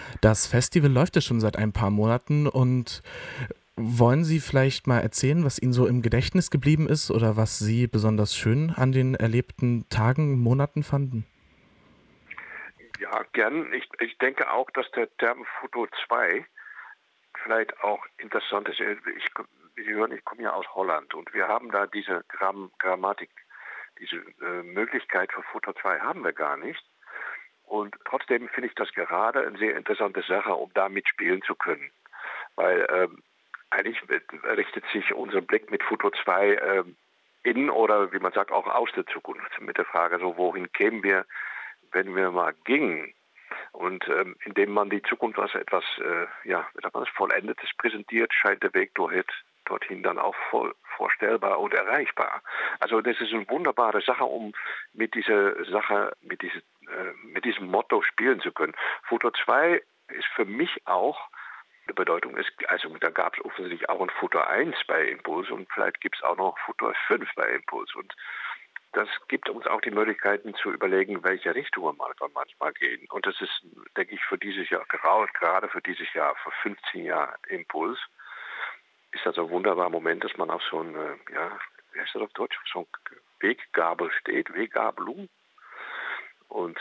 Das Festival läuft ja schon seit ein paar Monaten und wollen Sie vielleicht mal erzählen, was Ihnen so im Gedächtnis geblieben ist oder was Sie besonders schön an den erlebten Tagen, Monaten fanden? Ja, gern. Ich denke auch, dass der Term Foto 2 vielleicht auch interessant ist. Wie Sie hören, ich komme ja aus Holland und wir haben da diese Grammatik, diese Möglichkeit für Foto 2 haben wir gar nicht. Und trotzdem finde ich das gerade eine sehr interessante Sache, um da mitspielen zu können. Weil eigentlich richtet sich unser Blick mit Foto 2 in oder wie man sagt auch aus der Zukunft mit der Frage, so wohin kämen wir, wenn wir mal gingen. Und indem man die Zukunft als etwas Vollendetes präsentiert, scheint der Weg dorthin dann auch voll vorstellbar und erreichbar. Also das ist eine wunderbare Sache, um mit dieser Sache, mit diesem Motto spielen zu können. Foto 2 ist für mich auch die Bedeutung ist, also da gab es offensichtlich auch ein Foto 1 bei Impuls und vielleicht gibt es auch noch Foto 5 bei Impuls. Und das gibt uns auch die Möglichkeiten zu überlegen, welche Richtung wir manchmal gehen. Und das ist, denke ich, für dieses Jahr, gerade für dieses Jahr, für 15 Jahre Impuls, ist das ein wunderbarer Moment, dass man auf so ein, wie heißt das auf Deutsch, so ein Weggabel steht, Weggabelung. Und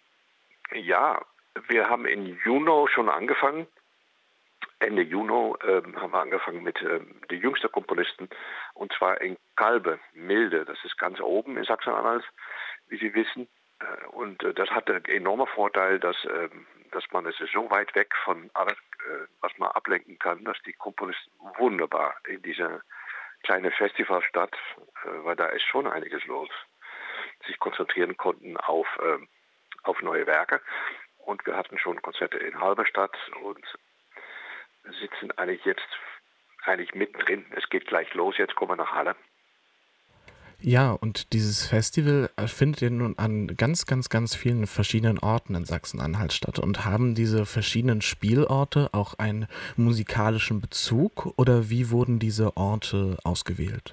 wir haben im Juni schon angefangen. Ende Juni haben wir angefangen mit den jüngsten Komponisten, und zwar in Kalbe, Milde. Das ist ganz oben in Sachsen-Anhalt, wie Sie wissen. Und das hat den enormen Vorteil, dass man es ist so weit weg von alles, was man ablenken kann, dass die Komponisten wunderbar in dieser kleinen Festivalstadt, weil da ist schon einiges los, sich konzentrieren konnten auf neue Werke. Und wir hatten schon Konzerte in Halberstadt und sitzen eigentlich mittendrin. Es geht gleich los, jetzt kommen wir nach Halle. Ja, und dieses Festival findet ja nun an ganz, ganz, ganz vielen verschiedenen Orten in Sachsen-Anhalt statt. Und haben diese verschiedenen Spielorte auch einen musikalischen Bezug oder wie wurden diese Orte ausgewählt?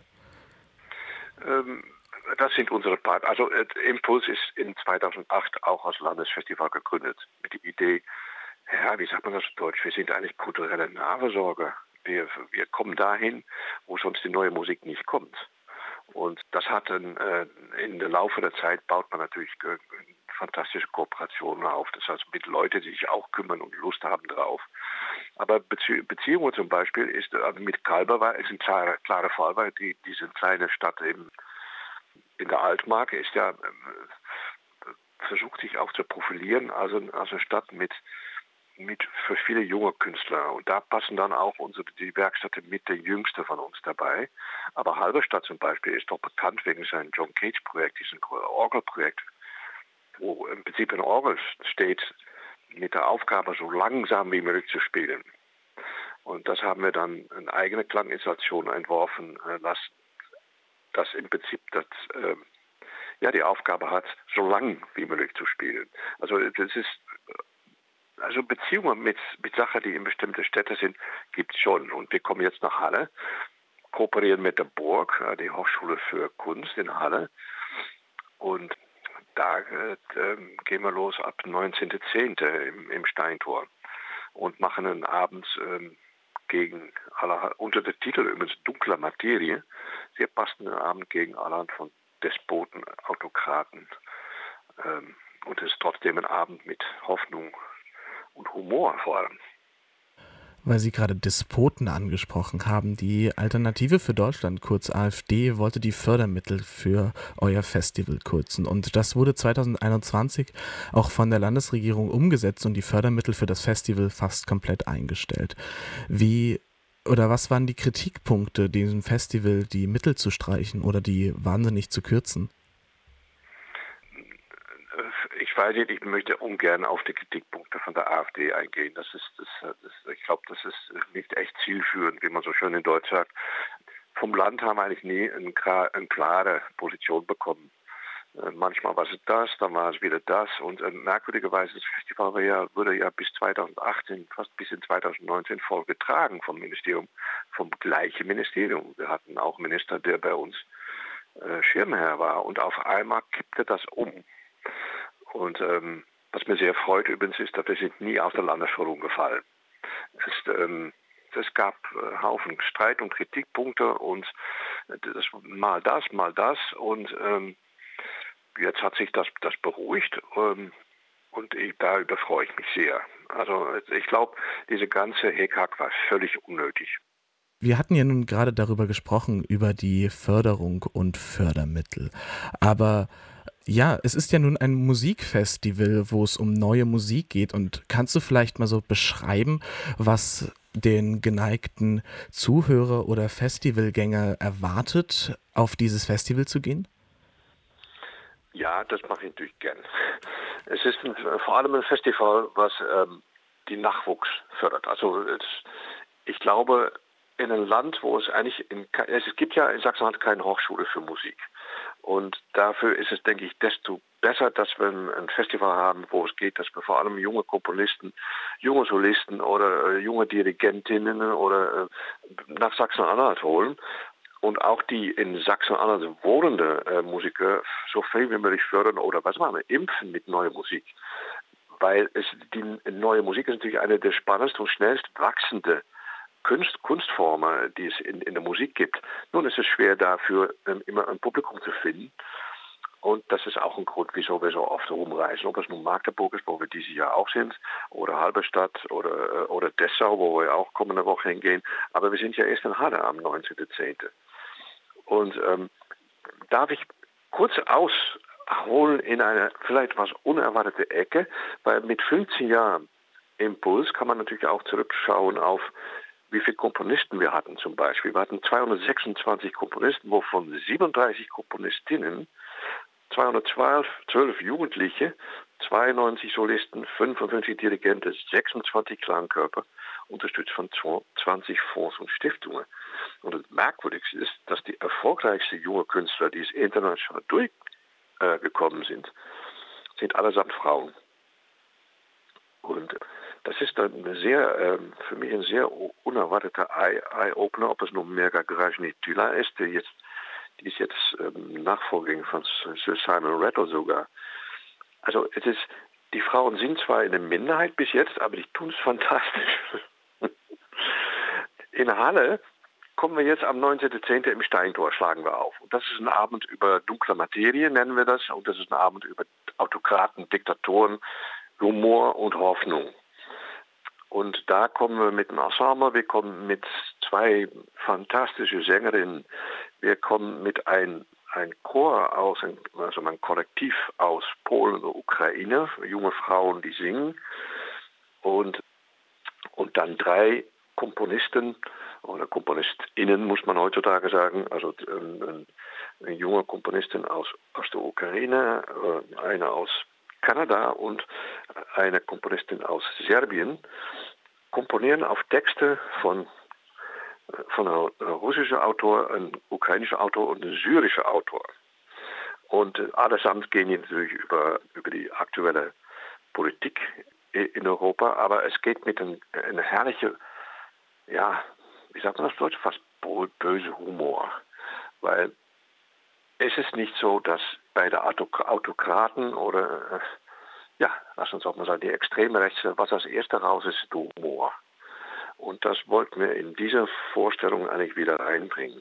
Das sind unsere Partner. Also Impuls ist in 2008 auch als Landesfestival gegründet mit der Idee, ja, wie sagt man das auf Deutsch? Wir sind eigentlich kulturelle Nahversorger. Wir kommen dahin, wo sonst die neue Musik nicht kommt. Und das hat in der Laufe der Zeit baut man natürlich fantastische Kooperationen auf. Das heißt mit Leuten, die sich auch kümmern und Lust haben drauf. Aber Beziehungen zum Beispiel ist mit Kalber ist ein klarer Fall, weil diese kleine Stadt eben in der Altmark ist ja versucht sich auch zu profilieren als eine Stadt mit für viele junge Künstler. Und da passen dann auch die Werkstätte mit der jüngste von uns dabei. Aber Halberstadt zum Beispiel ist doch bekannt wegen seinem John Cage-Projekt, diesem Orgelprojekt, wo im Prinzip ein Orgel steht mit der Aufgabe, so langsam wie möglich zu spielen. Und das haben wir dann eine eigene Klanginstallation entworfen lassen, das im Prinzip die Aufgabe hat, so lang wie möglich zu spielen. Also das ist Beziehungen mit Sachen, die in bestimmte Städte sind, gibt es schon. Und wir kommen jetzt nach Halle, kooperieren mit der Burg, die Hochschule für Kunst in Halle. Und da gehen wir los ab 19.10. im Steintor und machen einen Abend unter dem Titel übrigens Dunkle Materie, sehr passenden Abend gegen allerhand von Despoten, Autokraten. Und es ist trotzdem ein Abend mit Hoffnung und Humor vor allem. Weil Sie gerade Despoten angesprochen haben, die Alternative für Deutschland, kurz AfD, wollte die Fördermittel für euer Festival kürzen. Und das wurde 2021 auch von der Landesregierung umgesetzt und die Fördermittel für das Festival fast komplett eingestellt. Was waren die Kritikpunkte, diesem Festival die Mittel zu streichen oder die wahnsinnig zu kürzen? Ich weiß nicht, ich möchte ungern auf die Kritikpunkte von der AfD eingehen. Ich glaube, das ist nicht echt zielführend, wie man so schön in Deutsch sagt. Vom Land haben wir eigentlich nie eine klare Position bekommen. Manchmal war es das, dann war es wieder das. Und merkwürdigerweise, das Festival wurde ja bis 2018, fast bis in 2019 voll getragen vom Ministerium, vom gleichen Ministerium. Wir hatten auch einen Minister, der bei uns Schirmherr war. Und auf einmal kippte das um. Und Was mir sehr freut übrigens ist, dass wir sind nie aus der Landesförderung gefallen. Es gab Haufen Streit und Kritikpunkte und mal das und jetzt hat sich das beruhigt und darüber freue ich mich sehr. Also ich glaube, diese ganze Hickhack war völlig unnötig. Wir hatten ja nun gerade darüber gesprochen, über die Förderung und Fördermittel. Aber ja, es ist ja nun ein Musikfestival, wo es um neue Musik geht. Und kannst du vielleicht mal so beschreiben, was den geneigten Zuhörer oder Festivalgänger erwartet, auf dieses Festival zu gehen? Ja, das mache ich natürlich gern. Es ist vor allem ein Festival, was die Nachwuchs fördert. Also ich glaube, in einem Land, wo es gibt ja in Sachsen-Anhalt keine Hochschule für Musik. Und dafür ist es, denke ich, desto besser, dass wir ein Festival haben, wo es geht, dass wir vor allem junge Komponisten, junge Solisten oder junge Dirigentinnen oder nach Sachsen-Anhalt holen. Und auch die in Sachsen-Anhalt wohnende Musiker so viel wie möglich fördern oder was machen wir, impfen mit neuer Musik. Weil die neue Musik ist natürlich eine der spannendsten und schnellst wachsende Kunstformen, die es in der Musik gibt. Nun ist es schwer dafür, immer ein Publikum zu finden. Und das ist auch ein Grund, wieso wir so oft rumreisen. Ob es nun Magdeburg ist, wo wir dieses Jahr auch sind, oder Halberstadt oder Dessau, wo wir auch kommende Woche hingehen. Aber wir sind ja erst in Halle am 19.10. Und darf ich kurz ausholen in eine vielleicht was unerwartete Ecke, weil mit 15 Jahren Impuls kann man natürlich auch zurückschauen auf wie viele Komponisten wir hatten zum Beispiel. Wir hatten 226 Komponisten, wovon 37 Komponistinnen, 212 Jugendliche, 92 Solisten, 55 Dirigenten, 26 Klangkörper, unterstützt von 20 Fonds und Stiftungen. Und das Merkwürdigste ist, dass die erfolgreichsten junge Künstler, die es international durchgekommen sind allesamt Frauen. Und das ist dann für mich ein sehr unerwarteter Eye-Opener, ob es nun Mirga Gražinytė ist, die ist jetzt Nachfolgerin von Sir Simon Rattle sogar. Also die Frauen sind zwar in der Minderheit bis jetzt, aber die tun es fantastisch. In Halle kommen wir jetzt am 19.10. im Steintor, schlagen wir auf. Und das ist ein Abend über dunkle Materie, nennen wir das. Und das ist ein Abend über Autokraten, Diktatoren, Humor und Hoffnung. Und da kommen wir mit einem Ensemble, wir kommen mit 2 fantastische Sängerinnen, wir kommen mit ein Chor also ein Kollektiv aus Polen und Ukraine, junge Frauen, die singen und dann 3 Komponisten oder KomponistInnen, muss man heutzutage sagen, also eine junge Komponistin aus der Ukraine, eine aus Kanada und eine Komponistin aus Serbien, komponieren auf Texte von einem russischen Autor, einem ukrainischen Autor und einem syrischen Autor. Und allesamt gehen natürlich über die aktuelle Politik in Europa, aber es geht mit einer herrlichen, ja, wie sagt man das Deutsch, fast böse Humor. Weil es ist nicht so, dass bei der Autokraten oder, lass uns auch mal sagen, die extreme Rechte, was als erste raus ist, Humor. Und das wollten wir in dieser Vorstellung eigentlich wieder reinbringen.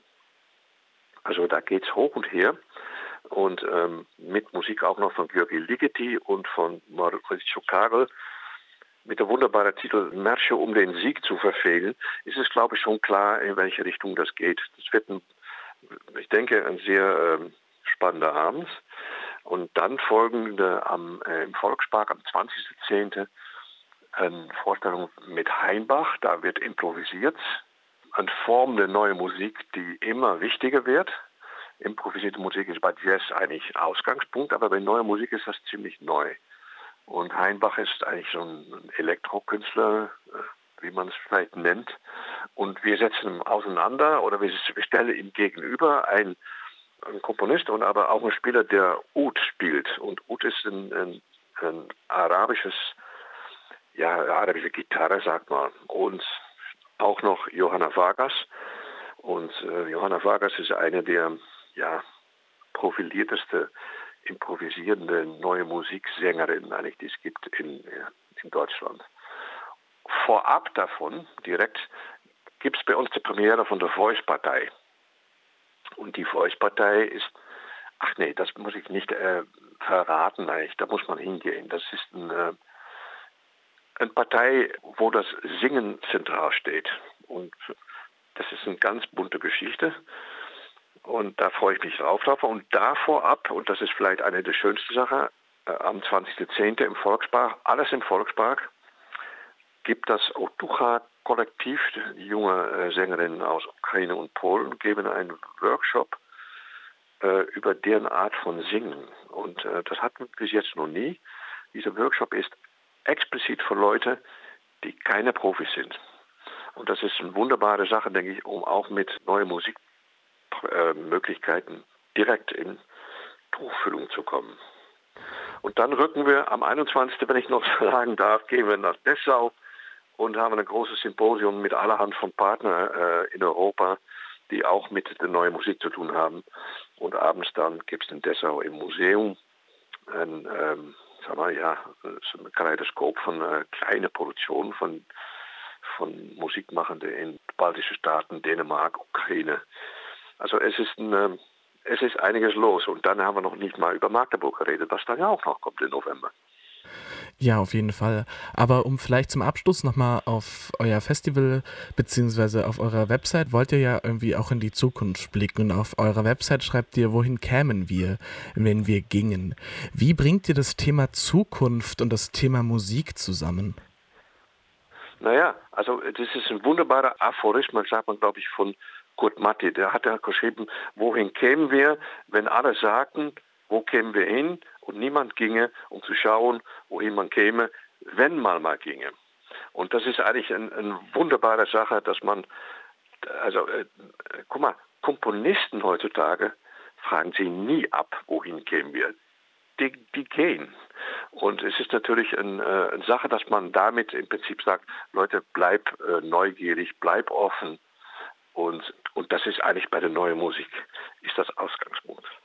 Also da geht's hoch und her. Und mit Musik auch noch von György Ligeti und von Mauricio Karel mit der wunderbaren Titel Märsche um den Sieg zu verfehlen, ist es, glaube ich, schon klar, in welche Richtung das geht. Das wird, ich denke, ein sehr spannender Abend. Und dann folgen im Volkspark am 20.10. eine Vorstellung mit Heinbach. Da wird improvisiert. Eine Form der neuen Musik, die immer wichtiger wird. Improvisierte Musik ist bei Jazz eigentlich Ausgangspunkt, aber bei neuer Musik ist das ziemlich neu. Und Heinbach ist eigentlich so ein Elektrokünstler, wie man es vielleicht nennt. Und wir setzen ihn auseinander oder wir stellen ihm gegenüber ein Komponist und aber auch ein Spieler, der Oud spielt. Und Oud ist ein arabische Gitarre, sagt man. Und auch noch Johanna Vargas. Und Johanna Vargas ist eine der profilierteste improvisierende neue Musiksängerin eigentlich, die es gibt in Deutschland. Vorab davon, direkt, gibt es bei uns die Premiere von der Voice-Partei. Und die Voice-Partei ist, ach nee, das muss ich nicht verraten eigentlich, da muss man hingehen. Das ist eine Partei, wo das Singen zentral steht. Und das ist eine ganz bunte Geschichte. Und da freue ich mich drauf. Und da vorab, und das ist vielleicht eine der schönsten Sachen, am 20.10. im Volkspark, alles im Volkspark, gibt das Otucha-Kollektiv, die junge Sängerinnen aus Ukraine und Polen, geben einen Workshop über deren Art von Singen. Und das hatten wir bis jetzt noch nie. Dieser Workshop ist explizit für Leute, die keine Profis sind. Und das ist eine wunderbare Sache, denke ich, um auch mit neuen Musikmöglichkeiten direkt in Tuchfühlung zu kommen. Und dann rücken wir am 21., wenn ich noch sagen darf, gehen wir nach Dessau und haben ein großes Symposium mit allerhand von Partnern in Europa, die auch mit der neuen Musik zu tun haben. Und abends dann gibt es in Dessau im Museum ein Kaleidoskop von kleinen Produktionen von Musikmachenden in baltischen Staaten, Dänemark, Ukraine. Also es ist einiges los. Und dann haben wir noch nicht mal über Magdeburg geredet, was dann ja auch noch kommt im November. Ja, auf jeden Fall. Aber um vielleicht zum Abschluss nochmal auf euer Festival beziehungsweise auf eurer Website, wollt ihr ja irgendwie auch in die Zukunft blicken. Und auf eurer Website schreibt ihr, wohin kämen wir, wenn wir gingen. Wie bringt ihr das Thema Zukunft und das Thema Musik zusammen? Naja, also das ist ein wunderbarer Aphorismus, sagt man, glaube ich, von Kurt Matti. Der hat ja geschrieben, wohin kämen wir, wenn alle sagten, wo kämen wir hin und niemand ginge, um zu schauen, wohin man käme, wenn man mal ginge. Und das ist eigentlich eine wunderbare Sache, dass man, guck mal, Komponisten heutzutage fragen sie nie ab, wohin kämen wir. Die gehen. Und es ist natürlich eine Sache, dass man damit im Prinzip sagt, Leute, bleib neugierig, bleib offen. Und das ist eigentlich bei der neuen Musik, ist das Ausgangspunkt.